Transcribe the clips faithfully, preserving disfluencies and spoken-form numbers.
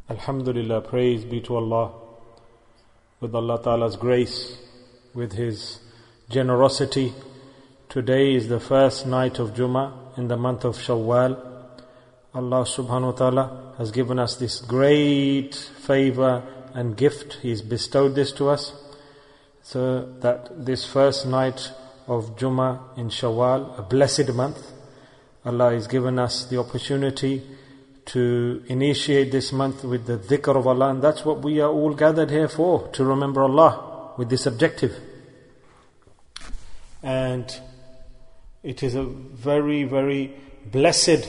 Alhamdulillah, praise be to Allah. With Allah Ta'ala's grace, with His generosity, today is the first night of Jummah in the month of Shawwal. Allah Subhanahu wa Ta'ala has given us this great favor and gift. He's bestowed this to us, so that this first night of Jummah in Shawwal, a blessed month, Allah has given us the opportunity to initiate this month with the dhikr of Allah, and that's what we are all gathered here for, to remember Allah with this objective. And it is a very, very blessed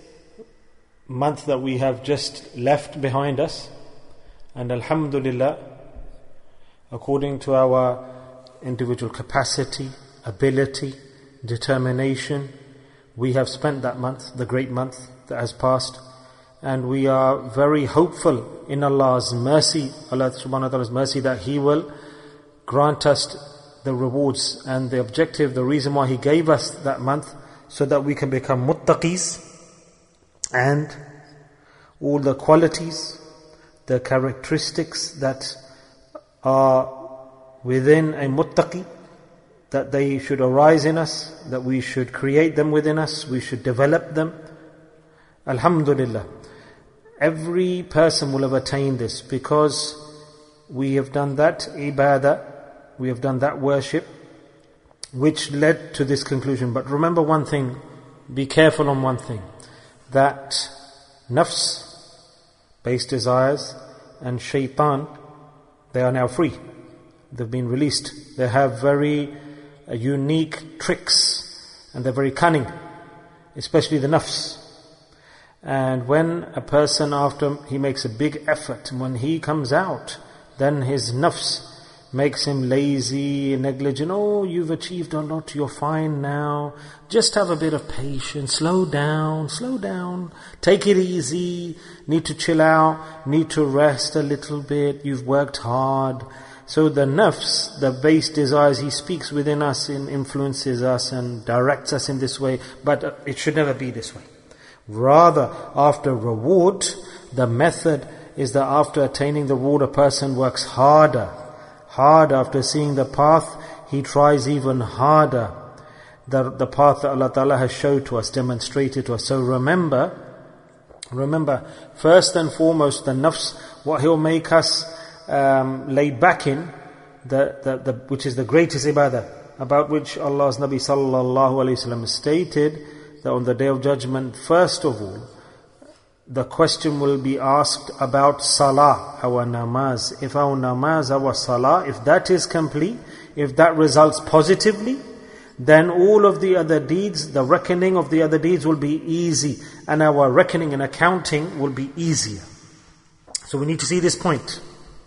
month that we have just left behind us. And Alhamdulillah, according to our individual capacity, ability, determination, we have spent that month, the great month that has passed. And we are very hopeful in Allah's mercy, Allah subhanahu wa ta'ala's mercy, that He will grant us the rewards and the objective, the reason why He gave us that month, so that we can become muttaqis, and all the qualities, the characteristics that are within a muttaqi, that they should arise in us, that we should create them within us, we should develop them. Alhamdulillah. Every person will have attained this, because we have done that ibadah, we have done that worship, which led to this conclusion. But remember one thing, be careful on one thing, that nafs, base desires, and shaitan, they are now free. They've been released. They have very uh, unique tricks, and they're very cunning, especially the nafs. And when a person, after he makes a big effort, when he comes out, then his nafs makes him lazy, negligent. Oh, you've achieved a lot, you're fine now. Just have a bit of patience, slow down, slow down. Take it easy, need to chill out, need to rest a little bit, you've worked hard. So the nafs, the base desires, he speaks within us and influences us and directs us in this way. But it should never be this way. Rather, after reward, the method is that after attaining the reward, a person works harder. Harder. After seeing the path, he tries even harder. The, the path that Allah Ta'ala has showed to us, demonstrated to us. So remember, remember, first and foremost, the nafs, what he'll make us um, laid back in, the, the, the, which is the greatest ibadah, about which Allah's Nabi Sallallahu Alaihi Wasallam stated, that on the Day of Judgment, first of all, the question will be asked about salah, our namaz. If our namaz, our salah, if that is complete, if that results positively, then all of the other deeds, the reckoning of the other deeds will be easy, and our reckoning and accounting will be easier. So we need to see this point.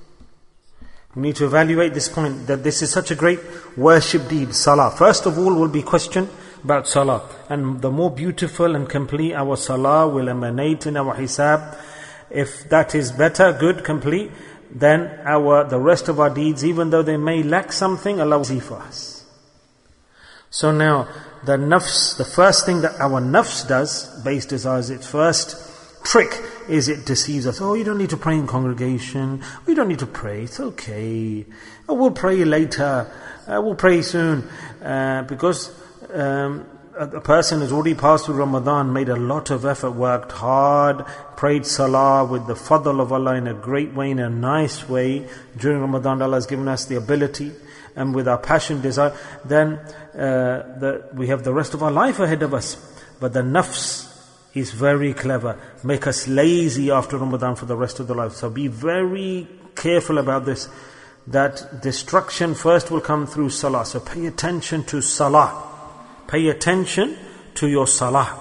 We need to evaluate this point, that this is such a great worship deed, salah. First of all will be questioned about salah. And the more beautiful and complete our salah will emanate in our hisab, if that is better, good, complete, then our the rest of our deeds, even though they may lack something, Allah will see for us. So now, the nafs, the first thing that our nafs does, base desires, its first trick is it deceives us. Oh, you don't need to pray in congregation. We don't need to pray. It's okay. Oh, we'll pray later. Uh, we'll pray soon. Uh, because um, a, a person has already passed through Ramadan, made a lot of effort, worked hard, prayed salah with the fadl of Allah in a great way, in a nice way. During Ramadan, Allah has given us the ability, and with our passion, desire, then uh, the, we have the rest of our life ahead of us. But the nafs is very clever, make us lazy after Ramadan for the rest of the life. So be very careful about this, that destruction first will come through salah. So pay attention to salah. Pay attention to your salah.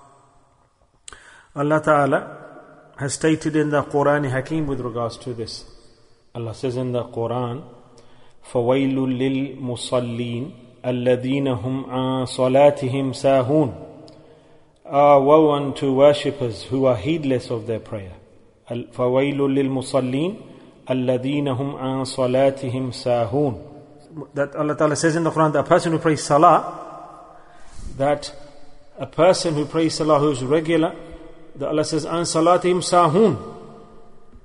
Allah Ta'ala has stated in the Quran Hakim with regards to this. Allah says in the Quran, فَوَيْلٌ لِلْمُصَلِّينَ الَّذِينَ هُمْ عَنْ صَلَاتِهِمْ سَاهُونَ. Ah, woe unto worshippers who are heedless of their prayer. فَوَيْلٌ لِلْمُصَلِّينَ الَّذِينَ هُمْ عَنْ صَلَاتِهِمْ سَاهُونَ. That Allah Ta'ala says in the Quran, that a person who prays salah, that a person who prays salah who is regular, that Allah says, عَنْ صَلَاتِهِمْ سَاهُونَ.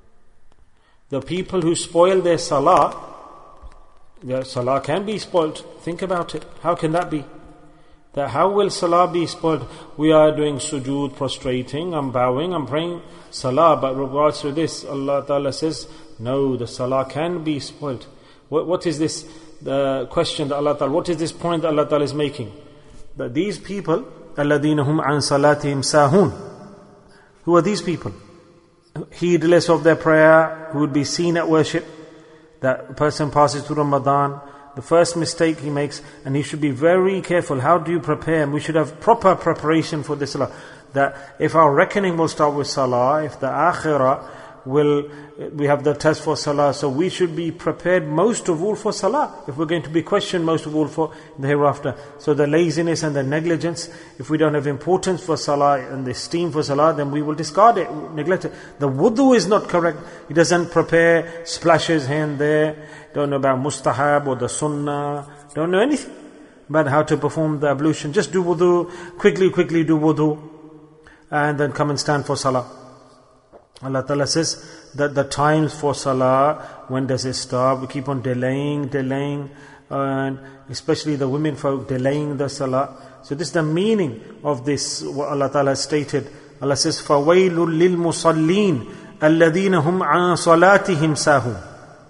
the people who spoil their salah, their salah can be spoiled. Think about it. How can that be? That how will salah be spoiled? We are doing sujood, prostrating, I'm bowing, I'm praying salah, but regards to this, Allah Ta'ala says, no, the salah can be spoiled. What, what is this the question that Allah Ta'ala, what is this point that Allah Ta'ala is making? That these people, الَّذِينَ هُمْ عَنْ صَلَاتِهِمْ سَاهُونَ. Who are these people? Heedless of their prayer, who would be seen at worship. That person passes through Ramadan, the first mistake he makes, and he should be very careful. How do you prepare? And we should have proper preparation for this salah. That if our reckoning will start with salah, if the akhirah will, we have the test for salah, so we should be prepared most of all for salah. If we're going to be questioned most of all for the hereafter. So the laziness and the negligence, if we don't have importance for salah and the esteem for salah, then we will discard it, neglect it. The wudu is not correct. He doesn't prepare, splashes here and there, don't know about mustahab or the sunnah, don't know anything about how to perform the ablution. Just do wudu, quickly, quickly do wudu, and then come and stand for salah. Allah Ta'ala says that the times for salah, when does it start? We keep on delaying, delaying, and especially the women folk delaying the salah. So this is the meaning of this, what Allah Ta'ala has stated. Allah says, فَوَيْلٌ لِلْمُصَلِّينَ الَّذِينَ هُمْ عَنْ صَلَاتِهِمْ سَاهُونَ.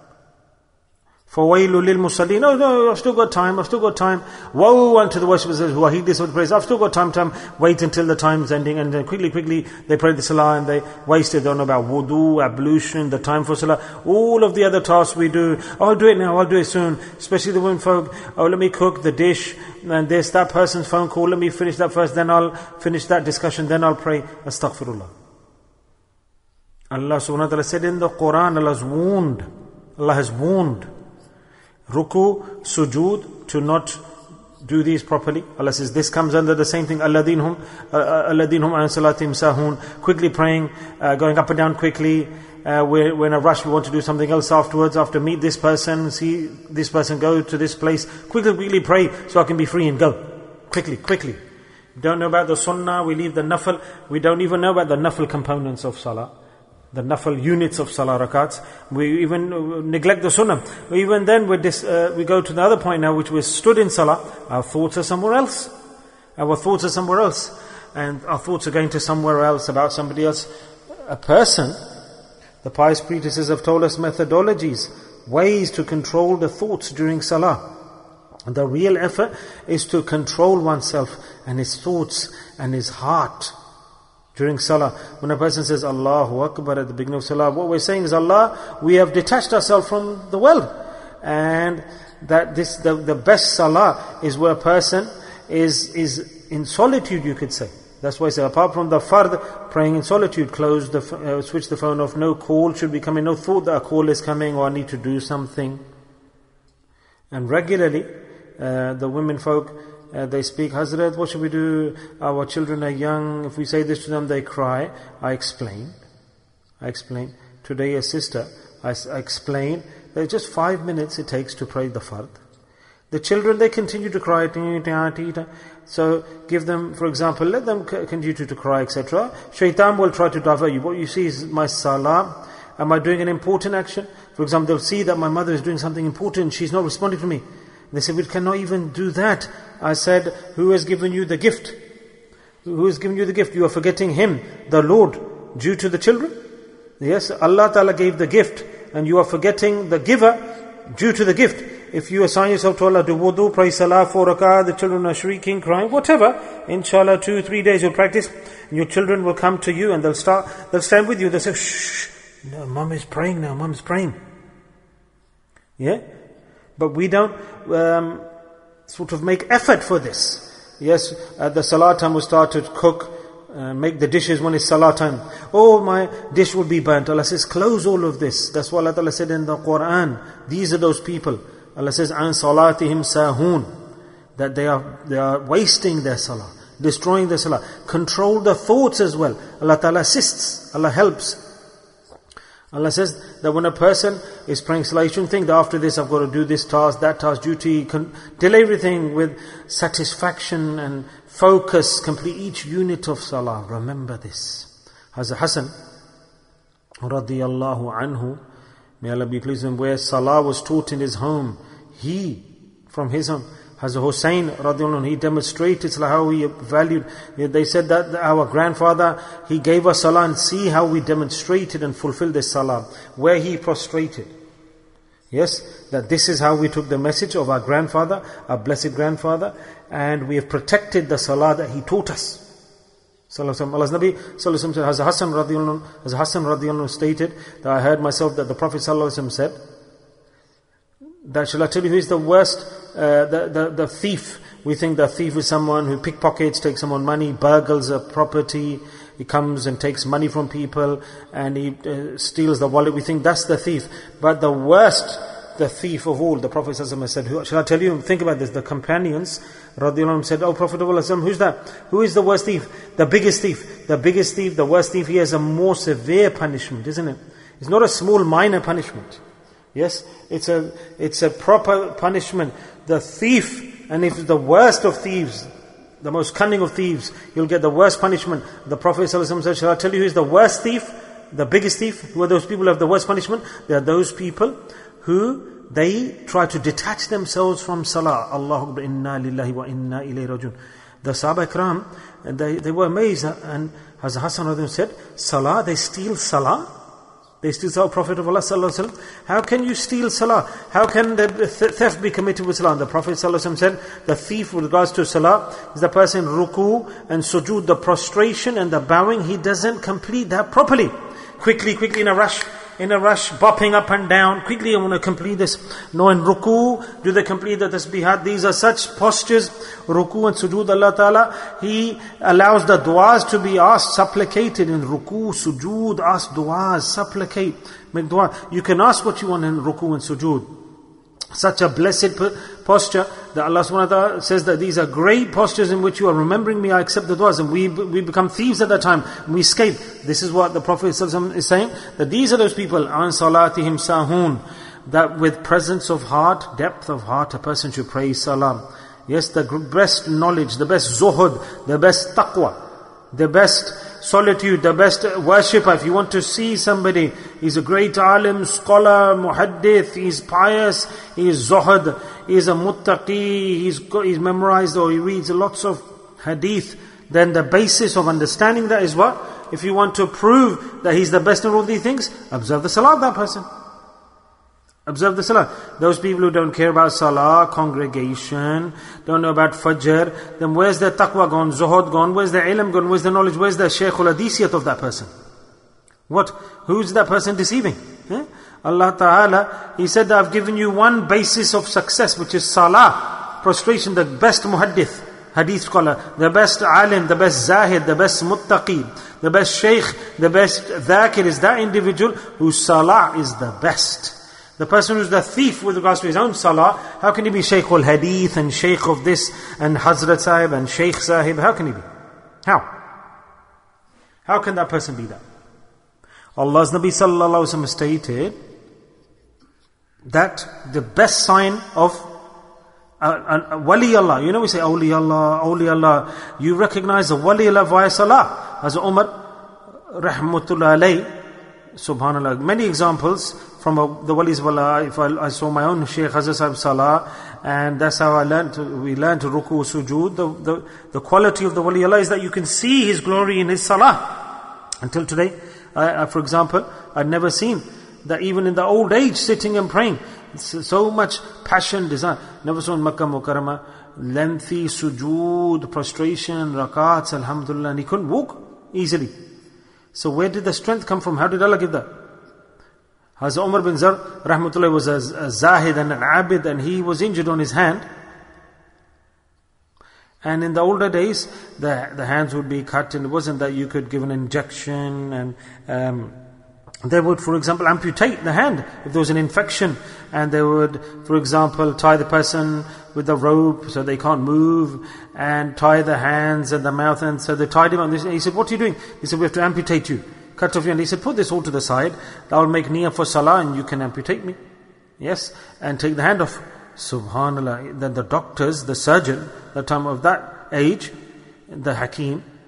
فَوَيْلٌ لِلْمُصَلِّينَ. No, no, I've still got time, I've still got time. Woe unto the worshippers who are heedless of the praise. I've still got time, time. Wait until the time is ending, and then quickly, quickly, they pray the salah and they wasted. They don't know about wudu, ablution, the time for salah. All of the other tasks we do. Oh, I'll do it now, I'll do it soon. Especially the women folk. Oh, let me cook the dish, and there's that person's phone call. Let me finish that first, then I'll finish that discussion, then I'll pray. Astaghfirullah. Allah subhanahu wa ta'ala said in the Quran, Allah has warned. Allah has warned. Ruku, sujood, to not do these properly. Allah says this comes under the same thing. Alladheen hum, alladheen hum an salatihim sahun. Quickly praying, uh, going up and down quickly. Uh, we're, we're in a rush, we want to do something else afterwards, after meet this person, see this person, go to this place. Quickly, quickly pray so I can be free and go. Quickly, quickly. We don't know about the sunnah, we leave the nafil. We don't even know about the nafil components of salah. The nafil units of salah rakats. We even neglect the sunnah. Even then we dis, uh, we go to the other point now, which we stood in salah. Our thoughts are somewhere else. Our thoughts are somewhere else. And our thoughts are going to somewhere else, about somebody else. A person, the pious predecessors have told us methodologies, ways to control the thoughts during salah. And the real effort is to control oneself and his thoughts and his heart. During salah, when a person says Allahu Akbar at the beginning of salah, what we're saying is, Allah, we have detached ourselves from the world. And that this, the, the best salah is where a person is, is in solitude, you could say. That's why I say, apart from the fard, praying in solitude, close the, uh, switch the phone off, no call should be coming, no thought that a call is coming or I need to do something. And regularly, uh, the women folk, Uh, they speak, Hazrat, what should we do? Our children are young. If we say this to them, they cry. I explain. I explain. Today, a sister, I, I explain that just five minutes it takes to pray the fard. The children, they continue to cry. So, give them, for example, let them continue to cry, et cetera. Shaitan will try to divert you. What you see is my salah. Am I doing an important action? For example, they'll see that my mother is doing something important. She's not responding to me. They say, we cannot even do that. I said, who has given you the gift? Who has given you the gift? You are forgetting Him, the Lord, due to the children. Yes, Allah Ta'ala gave the gift, and you are forgetting the giver due to the gift. If you assign yourself to Allah, do wudu, pray salah, four rakah, the children are shrieking, crying, whatever, inshallah, two, three days you'll practice, and your children will come to you and they'll start, they'll stand with you, they'll say, shh, no, mom is praying now, mom is praying. Yeah? But we don't um, sort of make effort for this. Yes, at the salah time we start to cook, uh, make the dishes when it's salah time. Oh, my dish will be burnt. Allah says, close all of this. That's what Allah said in the Quran. These are those people. Allah says, an salatihim sahun. That they are, they are wasting their salah, destroying their salah. Control the thoughts as well. Allah Ta'ala assists. Allah helps. Allah says that when a person is praying salah, you shouldn't think that after this I've got to do this task, that task, duty, con- delay everything with satisfaction and focus, complete each unit of salah. Remember this. Hazrat Hassan radiyallahu anhu may Allah be pleased with him, where salah was taught in his home. He, from his home, Hazrat Hussain radiallahu anhu, he demonstrated how he valued. They said that our grandfather, he gave us salah, and see how we demonstrated and fulfilled this salah, where he prostrated. Yes, that this is how we took the message of our grandfather, our blessed grandfather, and we have protected the salah that he taught us. Sallallahu Allah's Nabi Sallallahu Alaihi Wasallam, Hazrat Hassan radiallahu anhu, Hazrat Hassan radiallahu anhu stated that I heard myself that the Prophet Sallallahu Alaihi Wasallam said, that shall I tell you who is the worst, uh, the, the, the thief. We think the thief is someone who pickpockets, takes someone money, burgles a property, he comes and takes money from people, and he uh, steals the wallet. We think that's the thief. But the worst, the thief of all, the Prophet ﷺ said, who, shall I tell you, think about this, the companions, radiallahu anhum, said, oh Prophet of Allah, who's that? Who is the worst thief? The biggest thief. The biggest thief, the worst thief, he has a more severe punishment, isn't it? It's not a small minor punishment. Yes, it's a it's a proper punishment. The thief, and if the worst of thieves, the most cunning of thieves, you'll get the worst punishment. The Prophet ﷺ said, shall I tell you who is the worst thief? The biggest thief? Who are those people who have the worst punishment? They are those people who they try to detach themselves from salah. Allahu Akbar, inna lillahi wa inna ilayhi rajiun. The Sahaba Ikram, they, they were amazed, and Hazrat Hassan said, salah, they steal salah? They steal salah, Prophet of Allah Sallallahu Alaihi Wasallam. How can you steal salah? How can the theft be committed with salah? And the Prophet Sallallahu Alaihi Wasallam said, the thief with regards to salah is the person ruku and sujood, the prostration and the bowing, he doesn't complete that properly. Quickly, quickly in a rush, in a rush, bopping up and down, quickly I want to complete this. No, in ruku, do they complete the tasbihat? These are such postures, ruku and sujood, Allah Ta'ala, He allows the du'as to be asked, supplicated in ruku, sujood, ask du'as, supplicate, make dua. You can ask what you want in ruku and sujood. Such a blessed posture that Allah subhanahu wa ta'ala says that these are great postures in which you are remembering me, I accept the du'as, and we we become thieves at that time, we escape. This is what the Prophet is saying, that these are those people, an salatihim sahun, that with presence of heart, depth of heart, a person should pray salah. Yes, the best knowledge, the best zuhud, the best taqwa, the best solitude, the best worshipper. If you want to see somebody, he's a great alim, scholar, muhaddith, he's pious, he's zuhud, he's a muttaqi, he's, he's memorized or he reads lots of hadith, then the basis of understanding that is what? If you want to prove that he's the best in all these things, observe the salah of that person. Observe the salah. Those people who don't care about salah, congregation, don't know about fajr, then where's the taqwa gone, zuhud gone, where's the ilm gone, where's the knowledge, where's the shaykhul hadithiyat of that person? What? Who's that person deceiving? Eh? Allah Ta'ala, He said that I've given you one basis of success, which is salah, prostration, the best muhaddith, hadith scholar, the best alim, the best zahid, the best muttaqi, the best shaykh, the best dhakir is that individual whose salah is the best. The person who's the thief with regards to his own salah, how can he be Shaykh al-Hadith and Shaykh of this and Hazrat Sahib and Shaykh Sahib? How can he be? How? How can that person be that? Allah's Nabi Sallallahu Alaihi Wasallam stated that the best sign of a, a, a wali Allah, you know we say awli Allah, awli Allah, you recognize the wali Allah via salah. As Umar rahmatullah alayhi, subhanallah, many examples from uh, the walis of Allah. If I, I saw my own Shaykh Hazrat Sahib Salah, and that's how I learned to, we learned to ruku sujood. The, the, the quality of the wali Allah is that you can see his glory in his salah. Until today, I, I, for example, I'd never seen that even in the old age, sitting and praying, so much passion, desire. Never saw in Makkah Mukarramah, lengthy sujood, prostration, rakats, alhamdulillah, and he couldn't walk easily. So where did the strength come from? How did Allah give that? Hazrat Umar bin Zar, rahmatullah, was a, a zahid and an abid, and he was injured on his hand. And in the older days, the the hands would be cut, and it wasn't that you could give an injection, and um, they would, for example, amputate the hand if there was an infection, and they would, for example, tie the person with a rope so they can't move, and tie the hands and the mouth, and so they tied him on this. He said, "What are you doing?" He said, "We have to amputate you, cut off you." And he said, "Put this all to the side. I'll make niyyah for salah, and you can amputate me." Yes, and take the hand off. Subhanallah. Then the doctors, the surgeon, the time of that age, the Hakim,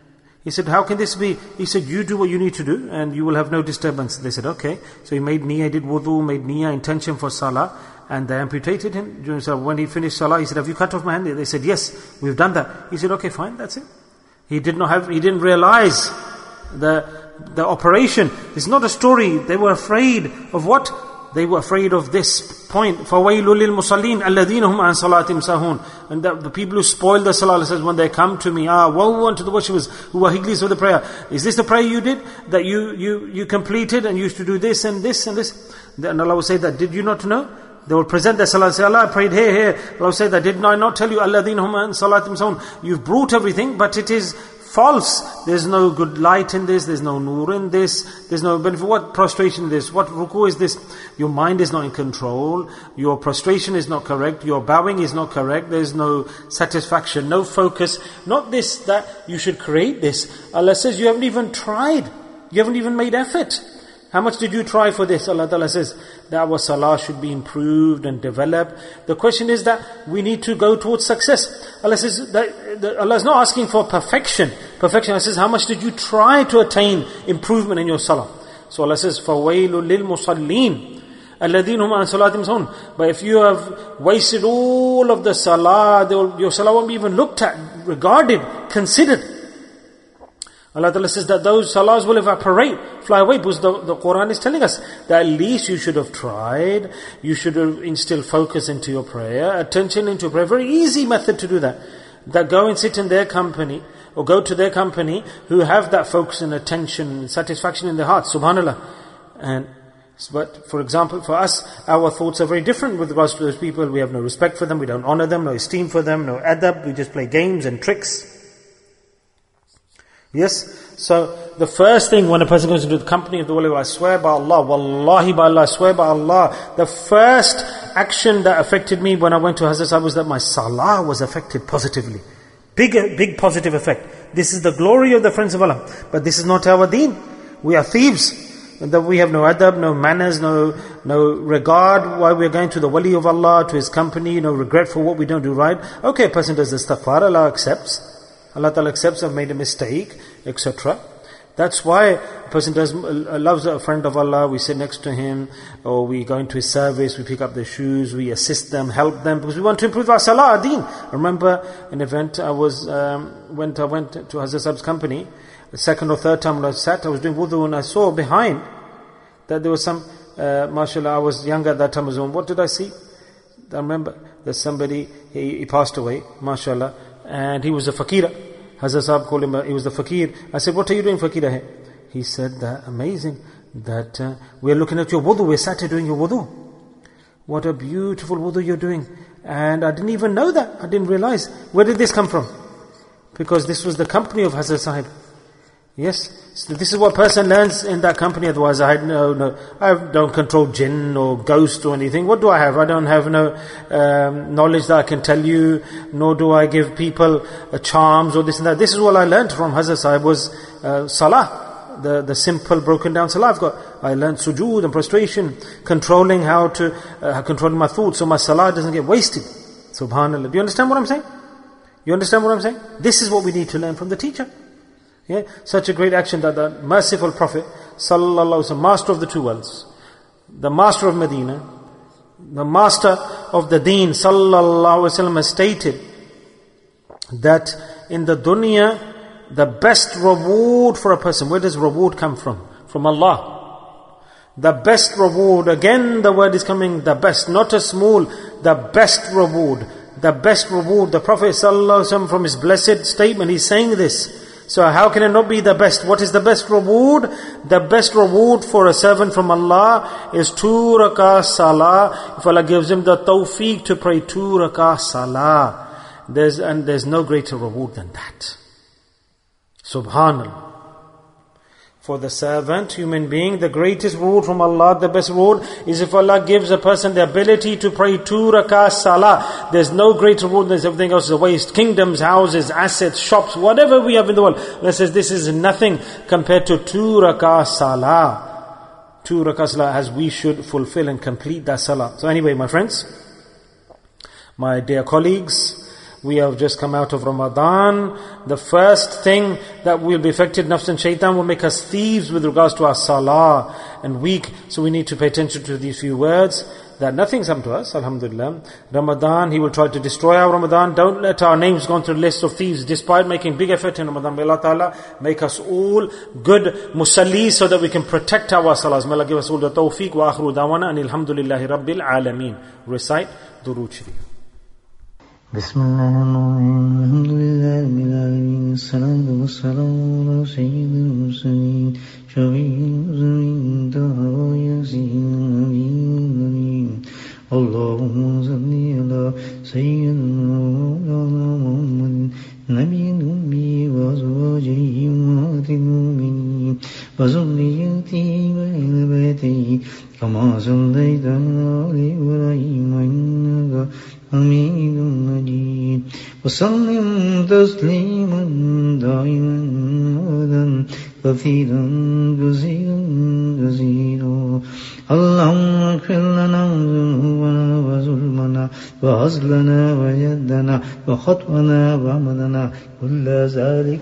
He said, how can this be? He said, you do what you need to do and you will have no disturbance. They said, okay. So he made niyyah, did wudu, made niyyah, intention for salah, and they amputated him. So when he finished salah, he said, have you cut off my hand? They said, yes, we've done that. He said, okay, fine, that's it. He did not have, he didn't realize the, the operation. It's not a story. They were afraid of what? They were afraid of this point. فَوَيْلُ لِلْمُصَلِّينَ الَّذِينَ هُمْ عَنْ صَلَاتِهِمْ سَاهُونَ. And the, the people who spoil the salah, says, when they come to me, ah, woe unto the worshippers who are higglers of the prayer. Is this the prayer you did? That you, you, you completed and you used to do this and this and this? And Allah will say that, did you not know? They will present their salah and say, Allah, I prayed here, here. Allah will say that, did I not tell you, الَّذِينَ هُمْ عَنْ صَلَاتِهِمْ سَاهُونَ. You've brought everything, but it is false. There's no good light in this, there's no nur in this, there's no benefit. What prostration is this? What ruku is this? Your mind is not in control, your prostration is not correct, your bowing is not correct, there's no satisfaction, no focus. Not this, that you should create this. Allah says you haven't even tried, you haven't even made effort. How much did you try for this? Allah Ta'ala says that our salah should be improved and developed. The question is that we need to go towards success. Allah says that, that Allah is not asking for perfection. Perfection, Allah says, how much did you try to attain improvement in your salah? So Allah says, فَوَيْلٌ لِلْمُصَلِّينَ الَّذِينَ هُمْ عَنْ صَلَاتِهِمْ سَاهُونَ. But if you have wasted all of the salah, will, your salah won't be even looked at, regarded, considered. Allah Ta'ala says that those salahs will evaporate, fly away, because the, the Quran is telling us that at least you should have tried, you should have instilled focus into your prayer, attention into prayer. Very easy method to do that. That go and sit in their company, or go to their company, who have that focus and attention and satisfaction in their hearts, subhanAllah. And, but for example, for us, our thoughts are very different with regards to those people. We have no respect for them, we don't honor them, no esteem for them, no adab, we just play games and tricks. Yes, so the first thing when a person goes into the company of the wali, I swear by Allah, wallahi by Allah, I swear by Allah, the first action that affected me when I went to Hazrat Sahib was that my salah was affected positively. Big, big positive effect. This is the glory of the friends of Allah. But this is not our deen. We are thieves. That we have no adab, no manners, no no regard why we are going to the wali of Allah, to his company, no regret for what we don't do right. Okay, a person does istighfar, Allah accepts. Allah Ta'ala accepts, I've made a mistake, et cetera. That's why a person does loves a friend of Allah, we sit next to him, or we go into his service, we pick up their shoes, we assist them, help them, because we want to improve our salah, our deen. I remember an event, I was, um, when I went to Hazrat Sahib's company, the second or third time when I sat, I was doing wudu, and I saw behind that there was some, uh, mashallah, I was younger at that time as well. What did I see? I remember there's somebody, he, he passed away, mashallah, and he was a fakir. Hazrat Sahib called him, he was the fakir. I said, what are you doing fakir hai? He said that, amazing, that uh, we're looking at your wudu, we're sat here doing your wudu. What a beautiful wudu you're doing. And I didn't even know that, I didn't realize. Where did this come from? Because this was the company of Hazrat Sahib. Yes, so this is what a person learns in that company. Otherwise, I had no, no, I don't control jinn or ghost or anything. What do I have? I don't have no um, knowledge that I can tell you, nor do I give people uh, charms or this and that. This is what I learned from Hazrat Sahib was uh, salah, the the simple broken down salah. I've got, I learned sujood and prostration, controlling how to uh, controlling my thoughts so my salah doesn't get wasted. Subhanallah. Do you understand what I'm saying? You understand what I'm saying? This is what we need to learn from the teacher. Yeah, such a great action that the merciful Prophet Sallallahu Alaihi Wasallam, master of the two worlds, the master of Medina, the master of the deen Sallallahu Alaihi Wasallam has stated that in the dunya, the best reward for a person, where does reward come from? From Allah. The best reward, again the word is coming, the best, not a small, the best reward. The best reward, the Prophet Sallallahu Alaihi Wasallam from his blessed statement, he's saying this. So how can it not be the best? What is the best reward? The best reward for a servant from Allah is two rakah salah. If Allah gives him the tawfiq to pray two rakah salah, there's, and there's no greater reward than that. Subhanallah. For the servant, human being, the greatest reward from Allah, the best reward is if Allah gives a person the ability to pray two rakah salah. There's no greater reward than everything else is a waste. Kingdoms, houses, assets, shops, whatever we have in the world. Allah says this is nothing compared to two rakah salah. Two rakah salah as we should fulfill and complete that salah. So anyway, my friends, my dear colleagues, We have just come out of Ramadan. The first thing that will be affected, nafs and shaitan will make us thieves with regards to our salah and weak. So we need to pay attention to these few words. That nothing's happened to us, alhamdulillah. Ramadan, he will try to destroy our Ramadan. Don't let our names go into the list of thieves, despite making big effort in Ramadan. May Allah Ta'ala make us all good musallis so that we can protect our salahs. May Allah give us all the tawfiq. Wa akhiru dawana and alhamdulillahi rabbil alameen. Recite Durood Sharif. Bismillahirrahmanirrahim. Alhamdulillahi rabbil alameen. As-salatu was-salamu ala sayyidil mursalin. Shafi'il mursalin. Taha yasin. اللهم صل على سيدنا مولانا محمد نبي الأمي وأزواجه أمهات المؤمنين وذريته وأهل بيته كما صليت على آل إبراهيم إنك حميد مجيد وسلم تسليما دائما أبدا كثيرا كثيرا كثيرا اللهم اغفر لنا ذنوبنا وظلمنا وهزلنا وجدنا وخطأنا وعمدنا كل ذلك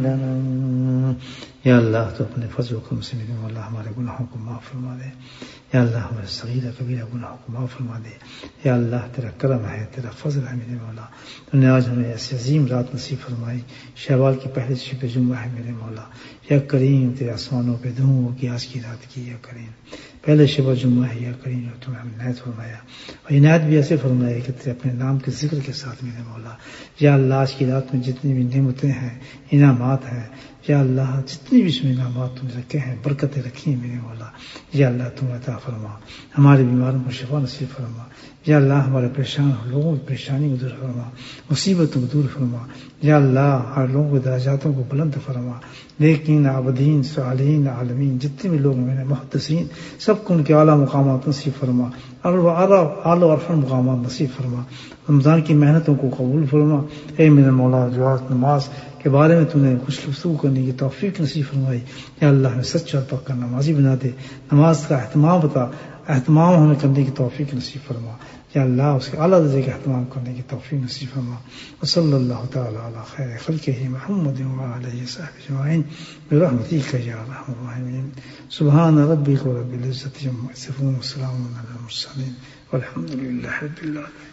عندنا. या अल्लाह तो अपने फजल करम से मेरे मौला हमारे गुनाहों को माफ़ फरमा दे. या अल्लाह हमारे सगीरा कबीरा गुनाहों को माफ़ फरमा दे. या अल्लाह तेरा करम है, तेरा फजल है मेरे मौला. तुमने आज हमें ऐसी अजीम रात नसीब फरमाई. शवाल की पहले शब जुम्मा है मेरे मौला. या करीम तेरे आसमानों पे दुआओं की आज की रात की. या करीम पहले शब जुम्मा है. या करीम तुम्हें हमें इनायत फरमाया और इनायत भी ऐसे फरमाया कि तेरे अपने नाम के जिक्र के साथ मेरे मौला. या अल्लाह आज की रात में जितनी भी नेमतें हैं, इनामात हैं, या अल्लाह जितनी भी इसमें इनामात तुमने रखे हैं, बरकतें रखी हैं मेरे मौला. या अल्लाह तुम अता फरमा. हमारे बीमारों को शिफा नसीब फरमा. या अल्लाह हमारे परेशान लोगों की परेशानी को दूर फरमा, मुसीबतों को दूर फरमा. या अल्लाह हर लोगों के दर्जातों को बुलंद फरमा. लेकिन आबदीन सालीन आलमीन जितने भी लोग मेरे मुहद्दिसीन सबको उनके आला मुकामात नसीब फरमा. आला अरफा मुकामात नसीब फरमा. रमज़ान की मेहनतों को कबूल फरमा. ए मेरे मौला जो आज नमाज के बारे में तूने कुछ गुफ्तगू करने की तौफीक नसीब फरमाई. या अल्लाह हमें सच्चा और पक्का नमाजी बना दे. नमाज का एहतमाम बता एहतमाम हमें करने की तौफीक नसीब फरमा. या अल्लाह उसके आला दर्जे का एहतमाम करने की तौफीक नसीब फरमा. वसल्लल्लाहु तआला अला खैर खल्क़िही मुहम्मद व आलिहि वसहबिहि अजमईन बिरहमतिका या अरहमर राहिमीन. सुब्हान रब्बिका रब्बिल इज्जति अम्मा यसिफून व सलामुन अलल मुरसलीन वल्हम्दुलिल्लाहि रब्बिल आलमीन.